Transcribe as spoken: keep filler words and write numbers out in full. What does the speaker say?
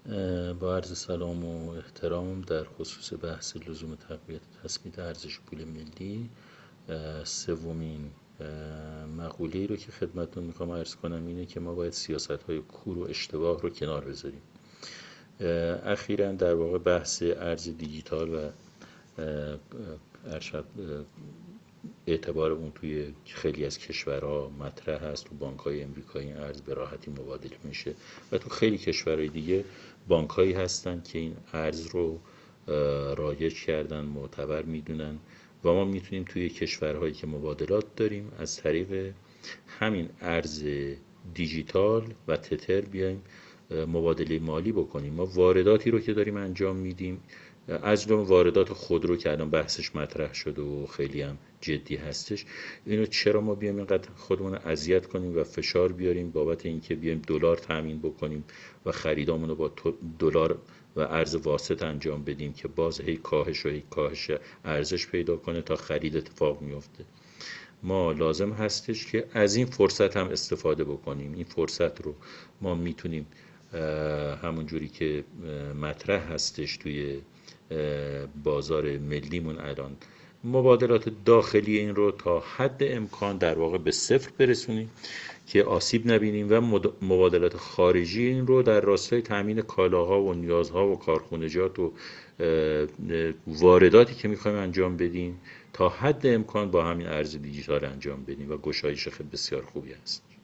با عرض سلام و احترام در خصوص بحث لزوم تقویت تثبیت ارزش پول ملی، سومین مقوله‌ای رو که خدمتتون میخوام عرض کنم اینه که ما باید سیاست‌های کور و اشتباه رو کنار بذاریم. اخیراً در واقع بحث ارز دیجیتال و ارشد اعتبار اون توی خیلی از کشورها مطرح هست. تو بانک‌های امریکایی این ارز به راحتی مبادله میشه و تو خیلی کشورهای دیگه بانک‌هایی هستن که این ارز رو رایج کردن، معتبر میدونن و ما میتونیم توی کشورهایی که مبادلات داریم از طریق همین ارز دیجیتال و تتر بیایم مبادله مالی بکنیم. ما وارداتی رو که داریم انجام میدیم، از جمله واردات خودرو که الان بحثش مطرح شده و خیلی هم جدی هستش، اینو چرا ما بیایم اینقدر خودمون اذیت کنیم و فشار بیاریم بابت اینکه بیایم دلار تامین بکنیم و خریدامون رو با دلار و ارز واسط انجام بدیم که باز هی کاهش و هی کاهش ارزش پیدا کنه تا خرید اتفاق میفته. ما لازم هستش که از این فرصت هم استفاده بکنیم. این فرصت رو ما میتونیم همون جوری که مطرح هستش توی بازار ملیمون الان مبادلات داخلی این رو تا حد امکان در واقع به صفر برسونیم که آسیب نبینیم و مبادلات خارجی این رو در راستای تامین کالاها و نیازها و کارخونجات و وارداتی که میخوایم انجام بدیم تا حد امکان با همین ارز دیجیتال انجام بدیم و گشایش خیلی بسیار خوبی هست.